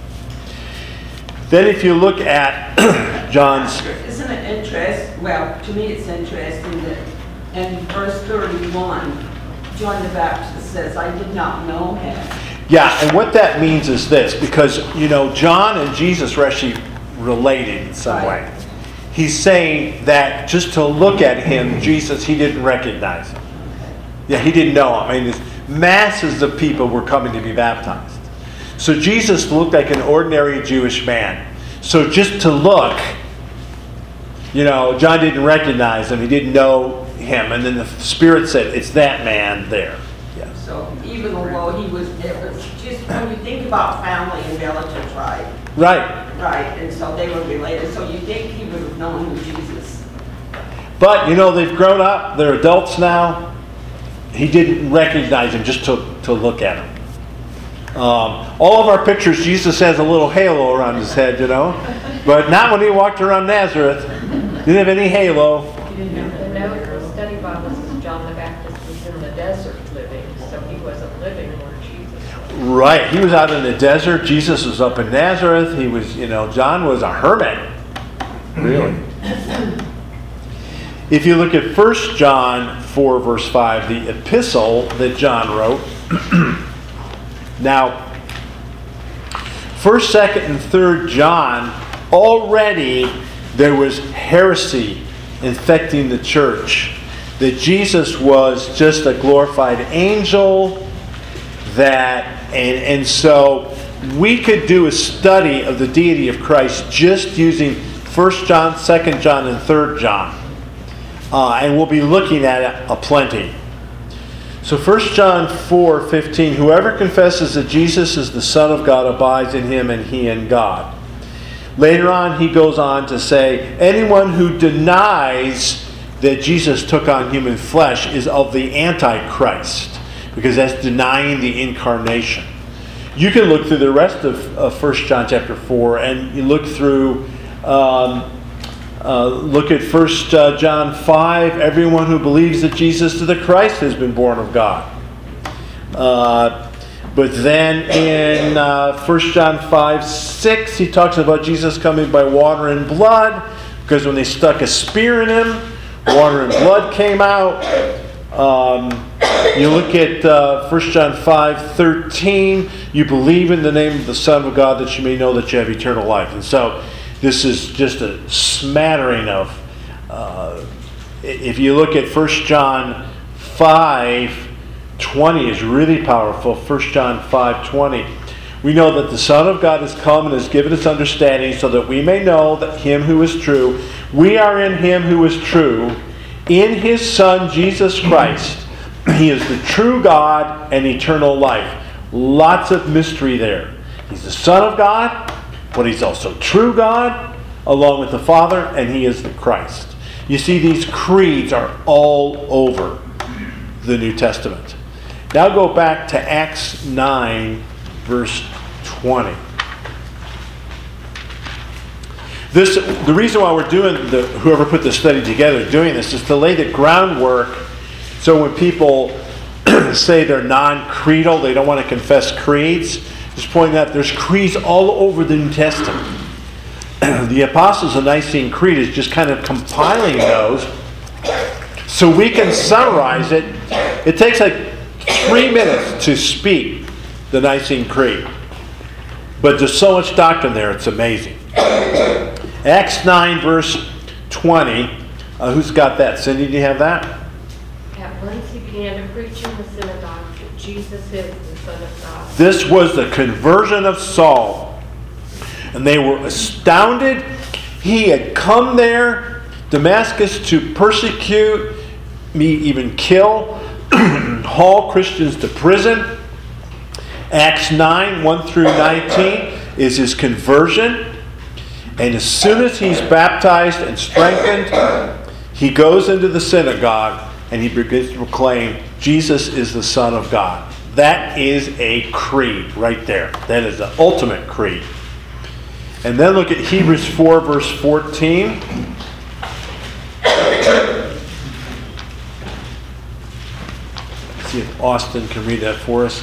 Then if you look at John's... Isn't it interesting? Well, to me it's interesting that in verse thirty-one, John the Baptist says, I did not know him. Yeah, and what that means is this, because, you know, John and Jesus are actually related in some Right. way. He's saying that just to look at him, Jesus, he didn't recognize him. Yeah, he didn't know him. I mean, this, masses of people were coming to be baptized. So Jesus looked like an ordinary Jewish man. So just to look, you know, John didn't recognize him. He didn't know him. And then the Spirit said, it's that man there. Yeah. So even although he was, it was just, when you think about family and relative, right? Right. Right, and so they were related, so you think he would have known who Jesus. But, you know, they've grown up. They're adults now. He didn't recognize him just to, to look at him. Um, all of our pictures, Jesus has a little halo around his head, you know. But not when he walked around Nazareth. Didn't have any halo. The note in the study Bible says John the Baptist was in the desert living, so he wasn't living where Jesus was. Right. He was out in the desert. Jesus was up in Nazareth. He was, you know, John was a hermit. Really. If you look at First John four, verse five, the epistle that John wrote. Now, First, Second, and Third John, already there was heresy infecting the church. That Jesus was just a glorified angel. That and and so we could do a study of the deity of Christ just using First John, Second John, and Third John. Uh, and we'll be looking at it a plenty. So First John four fifteen, whoever confesses that Jesus is the Son of God abides in him and he in God. Later on he goes on to say, anyone who denies that Jesus took on human flesh is of the Antichrist, because that's denying the incarnation. You can look through the rest of, of First John chapter four, and you look through um, Uh, look at First uh, John five. Everyone who believes that Jesus is the Christ has been born of God. Uh, but then in uh, First John five six, he talks about Jesus coming by water and blood, because when they stuck a spear in him, water and blood came out. Um, you look at uh, First John five thirteen, you believe in the name of the Son of God that you may know that you have eternal life. And so this is just a smattering of, uh, if you look at First John five twenty is really powerful. First John five twenty. We know that the Son of God has come and has given us understanding so that we may know that him who is true. We are in him who is true, in his Son Jesus Christ. He is the true God and eternal life. Lots of mystery there. He's the Son of God, but he's also true God, along with the Father, and he is the Christ. You see, these creeds are all over the New Testament. Now go back to Acts nine, verse twenty. This, the reason why we're doing, the, whoever put the study together, doing this, is to lay the groundwork so when people say they're non-creedal, they don't want to confess creeds, just pointing out there's creeds all over the New Testament. The Apostles' of Nicene Creed is just kind of compiling those so we can summarize it. It takes like three minutes to speak the Nicene Creed. But there's so much doctrine there, it's amazing. Acts nine, verse twenty. Uh, who's got that? Cindy, do you have that? At once he began to preach in the synagogue that Jesus is the Son of God. This was the conversion of Saul. And they were astounded. He had come there, Damascus, to persecute, me even kill, haul Christians to prison. Acts nine, one through nineteen is his conversion. And as soon as he's baptized and strengthened, he goes into the synagogue and he begins to proclaim, Jesus is the Son of God. That is a creed right there. That is the ultimate creed. And then look at Hebrews four, verse fourteen. Let's see if Austin can read that for us.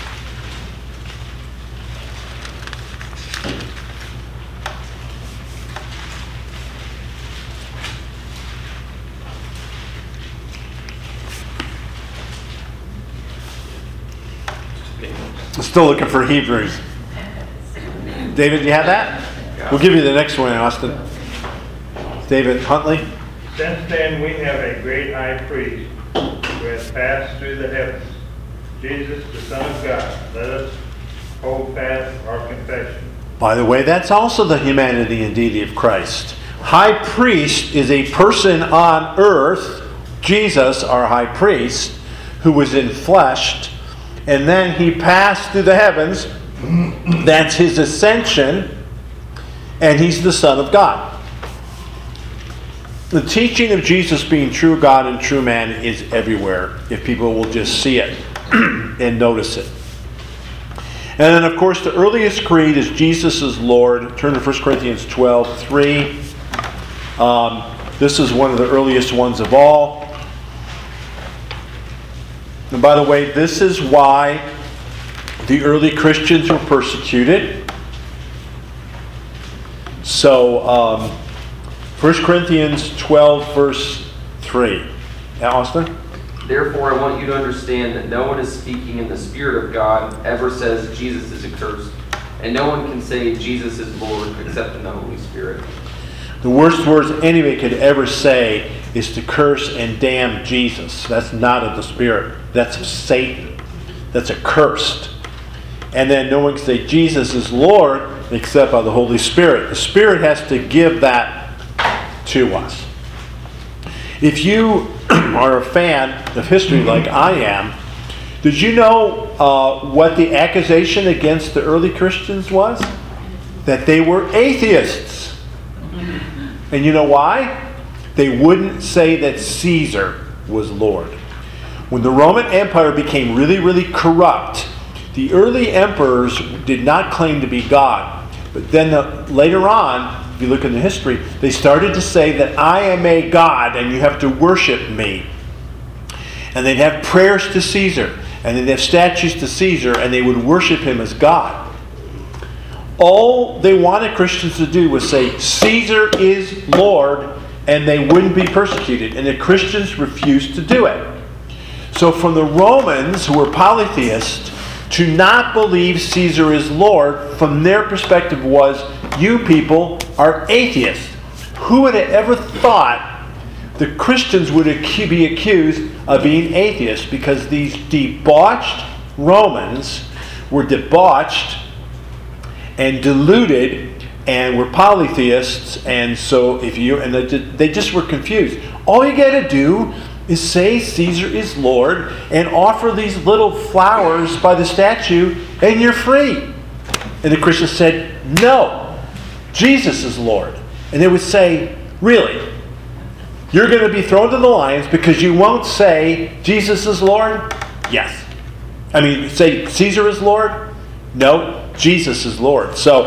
I'm still looking for Hebrews. David, do you have that? We'll give you the next one, Austin. David Huntley. Since then we have a great high priest who has passed through the heavens, Jesus, the Son of God. Let us hold fast our confession. By the way, that's also the humanity and deity of Christ. High priest is a person on earth, Jesus, our high priest, who was enfleshed, and then he passed through the heavens. That's his ascension, and he's the Son of God. The teaching of Jesus being true God and true man is everywhere, if people will just see it and notice it. And then, of course, the earliest creed is Jesus is Lord. Turn to First Corinthians twelve three. Um, This is one of the earliest ones of all. And by the way, this is why the early Christians were persecuted. So, um, First Corinthians twelve, verse three. Yeah, Austin? Therefore, I want you to understand that no one is speaking in the Spirit of God ever says Jesus is accursed, and no one can say Jesus is Lord except in the Holy Spirit. The worst words anybody could ever say is to curse and damn Jesus. That's not of the Spirit. That's of Satan. That's accursed. And then no one can say Jesus is Lord except by the Holy Spirit. The Spirit has to give that to us. If you are a fan of history like I am, did you know uh, what the accusation against the early Christians was? That they were atheists. And you know why? They wouldn't say that Caesar was Lord. When the Roman Empire became really, really corrupt, the early emperors did not claim to be God. But then the, later on, if you look in the history, they started to say that I am a God and you have to worship me. And they'd have prayers to Caesar. And they'd have statues to Caesar and they would worship him as God. All they wanted Christians to do was say, Caesar is Lord, and they wouldn't be persecuted. And the Christians refused to do it. So from the Romans, who were polytheists, to not believe Caesar is Lord, from their perspective was, you people are atheists. Who would have ever thought the Christians would ac- be accused of being atheists? Because these debauched Romans were debauched and deluded and were polytheists, and so if you and they, they just were confused. All you got to do is say Caesar is Lord and offer these little flowers by the statue and you're free. And the Christians said, no, Jesus is Lord. And they would say, really? You're going to be thrown to the lions because you won't say Jesus is Lord? Yes. I mean, say Caesar is Lord? No, Jesus is Lord. So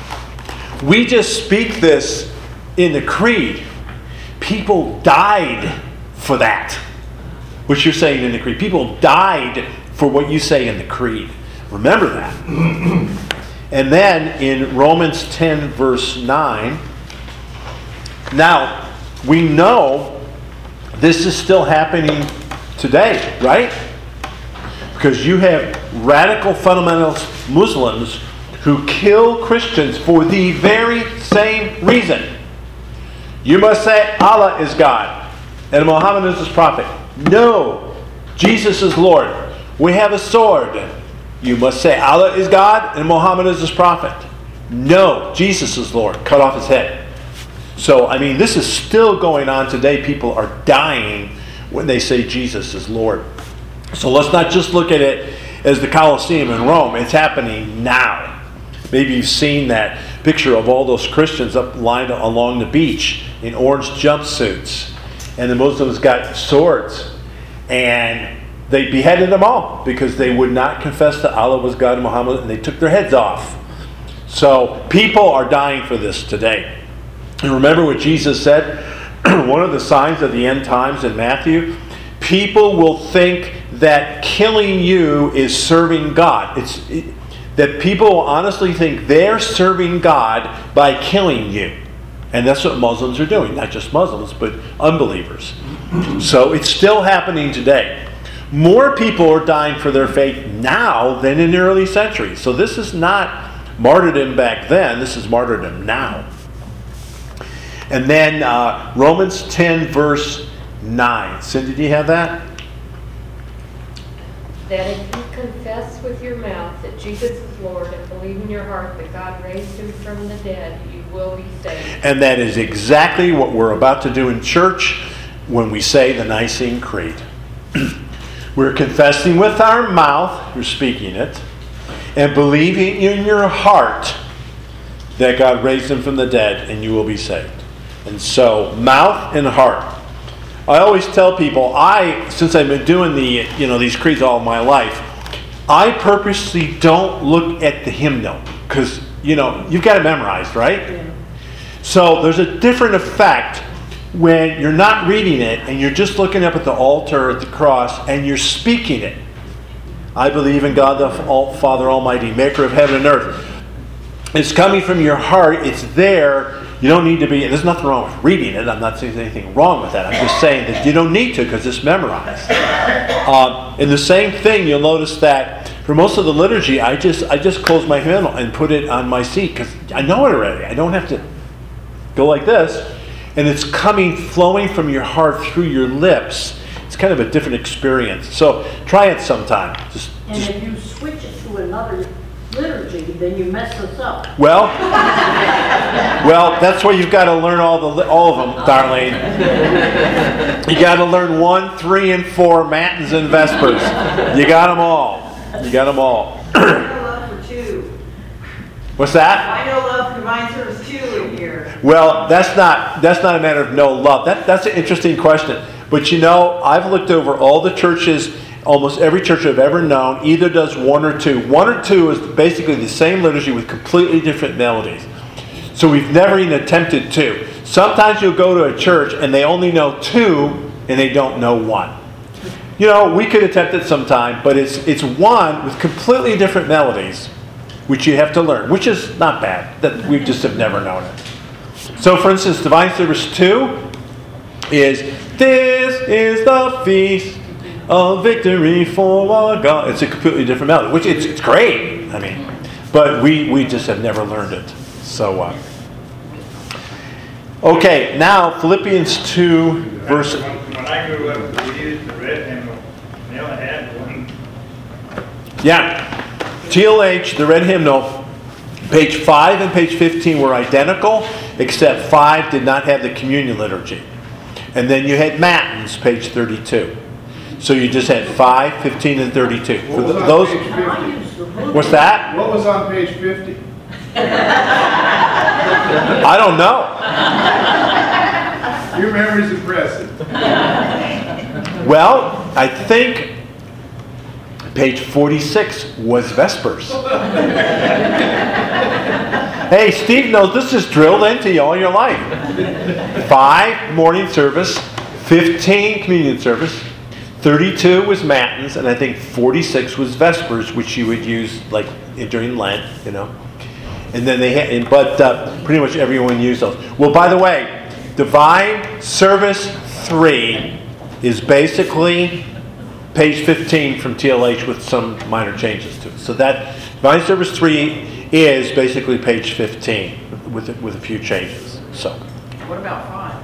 we just speak this in the creed. People died for that, which you're saying in the creed. People died for what you say in the creed. Remember that. And then in Romans ten, verse nine, now we know this is still happening today, right? Because you have radical fundamentalist Muslims who kill Christians for the very same reason. You must say Allah is God and Muhammad is his prophet. No, Jesus is Lord. We have a sword. You must say Allah is God and Muhammad is his prophet. No, Jesus is Lord. Cut off his head. So, I mean, this is still going on today. People are dying when they say Jesus is Lord. So let's not just look at it as the Colosseum in Rome. It's happening now. Maybe you've seen that picture of all those Christians up lined along the beach in orange jumpsuits. And the Muslims got swords. And they beheaded them all because they would not confess that Allah was God and Muhammad, and they took their heads off. So people are dying for this today. And remember what Jesus said? One of the signs of the end times in Matthew, people will think that killing you is serving God. It's it, that people will honestly think they're serving God by killing you. And that's what Muslims are doing. Not just Muslims, but unbelievers. So it's still happening today. More people are dying for their faith now than in the early centuries. So this is not martyrdom back then. This is martyrdom now. And then uh, Romans ten, verse nine. Cindy, do you have that? That if you confess with your mouth that Jesus is Lord and believe in your heart that God raised him from the dead, you will be saved. And that is exactly what we're about to do in church when we say the Nicene Creed. We're confessing with our mouth, you're speaking it, and believing in your heart that God raised him from the dead and you will be saved. And so, mouth and heart. I always tell people, I, since I've been doing the, you know, these creeds all my life, I purposely don't look at the hymnal because, you know, you've got it memorized, right? Yeah. So there's a different effect when you're not reading it and you're just looking up at the altar at the cross and you're speaking it. I believe in God the Father Almighty, maker of heaven and earth. It's coming from your heart. It's there. You don't need to be, there's nothing wrong with reading it. I'm not saying there's anything wrong with that. I'm just saying that you don't need to because it's memorized. Um, and the same thing, you'll notice that for most of the liturgy, I just I just close my hymnal and put it on my seat because I know it already. I don't have to go like this. And it's coming, flowing from your heart through your lips. It's kind of a different experience. So try it sometime. Just, And just, if you switch it to another liturgy, then you mess us up. well, well, that's why you've got to learn all the all of them, Darlene. You got to learn one, three, and four matins and vespers. You got them all. You got them all. I know love for two. What's that? I know love for divine service two in here. Well, that's not that's not a matter of no love. That that's an interesting question. But you know, I've looked over all the churches. Almost every church I've ever known either does one or two. One or two is basically the same liturgy with completely different melodies. So we've never even attempted two. Sometimes you'll go to a church and they only know two and they don't know one. You know, we could attempt it sometime, but it's it's one with completely different melodies, which you have to learn, which is not bad. That we just have never known it. So, for instance, Divine Service two is, "This is the feast of victory for our God." It's a completely different melody, which it's, it's great. I mean, but we, we just have never learned it. So, uh, okay, now Philippians two, verse. When I grew up, we used the red hymnal. They only had one. Yeah, T L H, the red hymnal, page five and page fifteen were identical, except five did not have the communion liturgy. And then you had Matins, page thirty-two. So you just had five, fifteen, and thirty-two. For What was the, on those, page fifty? what's that? What was on page fifty? I don't know. Your memory's impressive. Well, I think page forty-six was Vespers. Hey, Steve knows this is drilled into you all your life. Five, morning service. fifteen, communion service. thirty-two was Matins, and I think forty-six was Vespers, which you would use like during Lent, you know. And then they had, but uh, pretty much everyone used those. Well, by the way, Divine Service three is basically page fifteen from T L H with some minor changes to it. So that Divine Service three is basically page fifteen with with a few changes. So. What about five?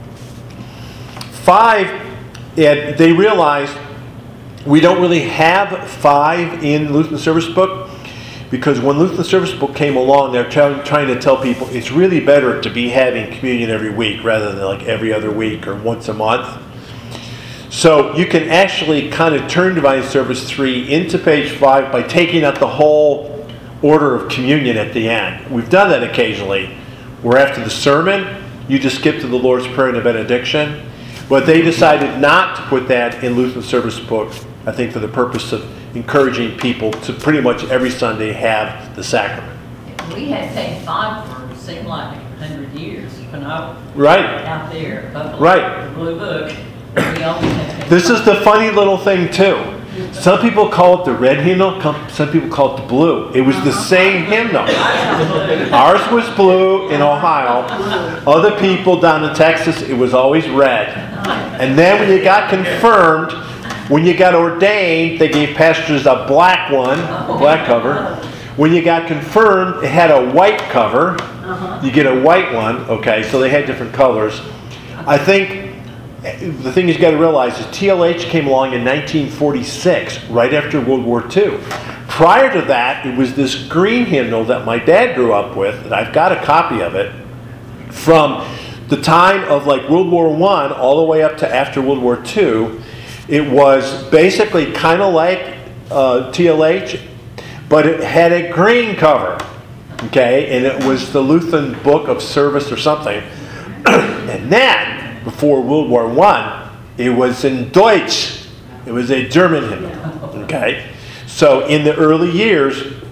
Five, and they realized we don't really have five in Lutheran Service Book, because when Lutheran Service Book came along, they're trying, trying to tell people it's really better to be having communion every week rather than like every other week or once a month. So you can actually kind of turn Divine Service three into page five by taking out the whole order of communion at the end. We've done that occasionally, where after the sermon, you just skip to the Lord's Prayer and the benediction. But they decided not to put that in Lutheran Service Book, I think for the purpose of encouraging people to pretty much every Sunday have the sacrament. We had page five for, it seemed like a hundred years when I was Right. out there. publishing Right. the Blue Book. We always had page This is five. the funny little thing too. Some people call it the red hymnal, some people call it the blue. It was the same hymnal. Ours was blue in Ohio. Other people down in Texas, it was always red. And then when you got confirmed, when you got ordained, they gave pastors a black one, black cover. When you got confirmed, it had a white cover. You get a white one, okay, so they had different colors. I think the thing you got to realize is T L H came along in nineteen forty-six, right after World War Two. Prior to that, it was this green hymnal that my dad grew up with, and I've got a copy of it, from the time of like World War One all the way up to after World War Two. It was basically kind of like uh, T L H, but it had a green cover, okay, and it was the Lutheran Book of Service or something. And then, before World War One, it was in Deutsch. It was a German hymn. Okay, so in the early years,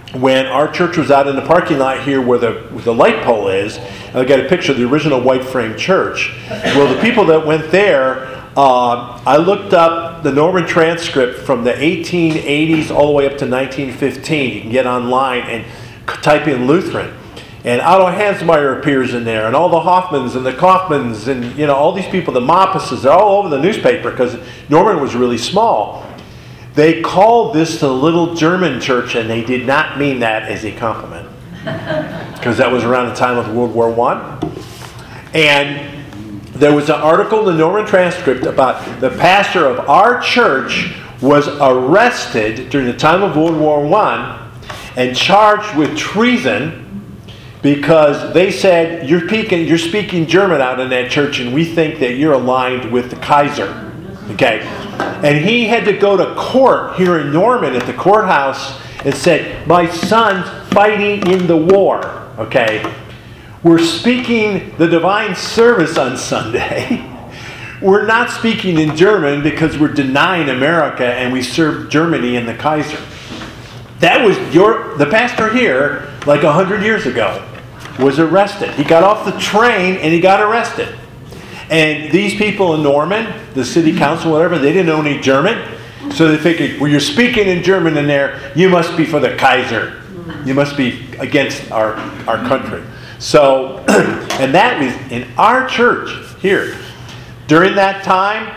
when our church was out in the parking lot here where the, where the light pole is. And I got a picture of the original white frame church. Well, the people that went there, uh, I looked up the Norman transcript from the eighteen eighties all the way up to nineteen fifteen. You can get online and type in Lutheran. And Otto Hansmeyer appears in there, and all the Hoffmans and the Kaufmans, and you know all these people, the Mappases, they're all over the newspaper because Norman was really small. They called this the Little German Church, and they did not mean that as a compliment, because that was around the time of World War One. And there was an article in the Norman transcript about the pastor of our church was arrested during the time of World War One and charged with treason because they said, you're speaking, you're speaking German out in that church and we think that you're aligned with the Kaiser. Okay? And he had to go to court here in Norman at the courthouse and said, my son's fighting in the war. Okay? We're speaking the divine service on Sunday. We're not speaking in German because we're denying America and we serve Germany and the Kaiser. That was your, the pastor here, like a hundred years ago, was arrested. He got off the train and he got arrested. And these people in Norman, the city council, whatever, they didn't know any German. So they figured, well, you're speaking in German in there, you must be for the Kaiser. You must be against our, our country. So, and that was in our church here. During that time,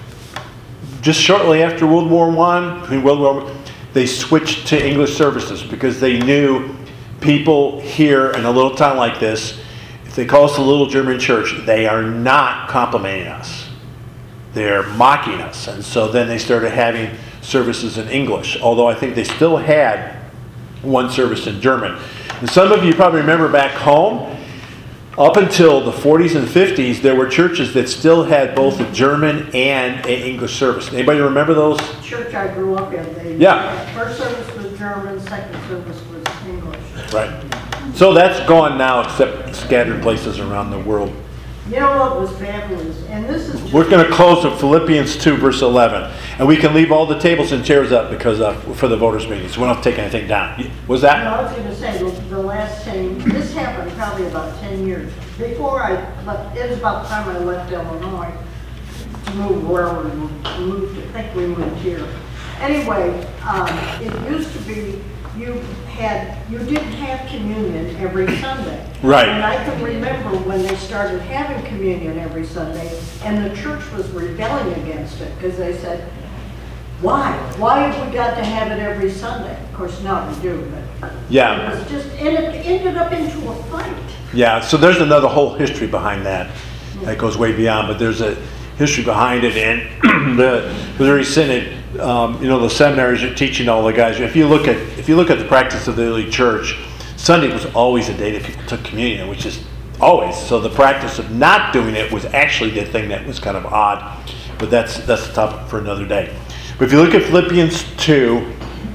just shortly after World War One, between World War One, they switched to English services because they knew people here in a little town like this, if they call us a Little German Church, they are not complimenting us. They're mocking us. And so then they started having services in English, although I think they still had one service in German. And some of you probably remember back home, up until the forties and fifties, there were churches that still had both a German and an English service. Anybody remember those? Church I grew up in, the Yeah. first service was German, second service was English. Right. So that's gone now, except scattered places around the world. You know what was fabulous? And this is just... We're going to close with Philippians two, verse eleven. And we can leave all the tables and chairs up because uh, for the voters' meetings. We don't have to take anything down. Was that? No, I was going to say, the, the last thing, this happened probably about ten years. Before I left, it was about the time I left Illinois to move where we moved. I think we moved here. Anyway, um, it used to be you had, you didn't have communion every Sunday. Right. And I can remember when they started having communion every Sunday, and the church was rebelling against it, because they said, why? Why have we got to have it every Sunday? Of course, now we do, but Yeah. it was just, and it ended up into a fight. Yeah, so there's another whole history behind that. That goes way beyond, but there's a history behind it. And the Missouri Synod, um, you know, the seminaries are teaching all the guys. If you look at if you look at the practice of the early church, Sunday was always a day that people took communion, which is always. So the practice of not doing it was actually the thing that was kind of odd. But that's that's the topic for another day. But if you look at Philippians two,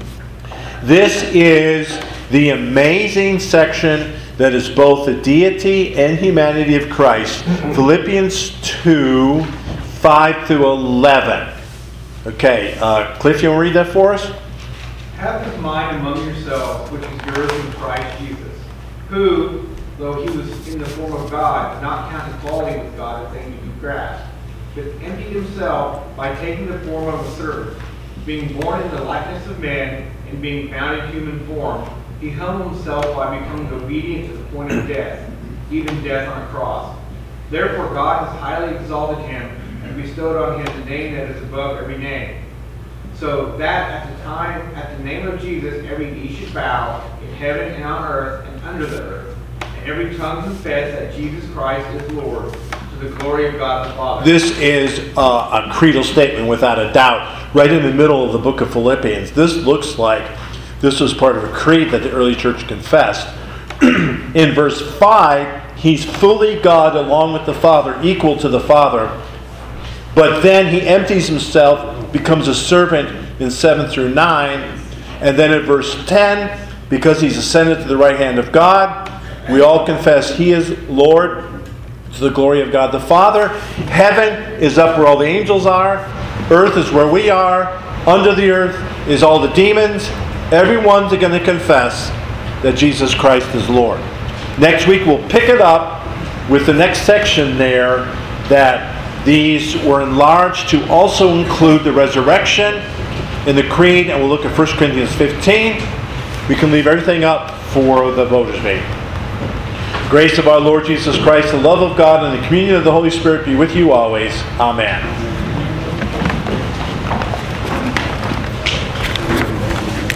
this is the amazing section that is both the deity and humanity of Christ. Philippians two, five through eleven. Okay, uh, Cliff, you want to read that for us? Have this mind among yourselves, which is yours in Christ Jesus, who, though he was in the form of God, did not count equality with God a thing to be grasped, but emptied himself by taking the form of a servant. Being born in the likeness of man, and being found in human form, he humbled himself by becoming obedient to the point of death, even death on a cross. Therefore God has highly exalted him and bestowed on him the name that is above every name, so that at the time, at the name of Jesus, every knee should bow in heaven and on earth and under the earth, and every tongue confess that Jesus Christ is Lord, to the glory of God the Father. This is uh, a creedal statement without a doubt, right in the middle of the book of Philippians. This looks like this was part of a creed that the early church confessed. In verse five, he's fully God along with the Father, equal to the Father. But then he empties himself, becomes a servant in seven through nine. And then in verse ten, because he's ascended to the right hand of God, we all confess he is Lord, to the glory of God the Father. Heaven is up where all the angels are. Earth is where we are. Under the earth is all the demons. Everyone's going to confess that Jesus Christ is Lord. Next week we'll pick it up with the next section there, that these were enlarged to also include the resurrection in the creed, and we'll look at First Corinthians fifteen. We can leave everything up for the voters' meeting. Grace of our Lord Jesus Christ, the love of God, and the communion of the Holy Spirit be with you always. Amen.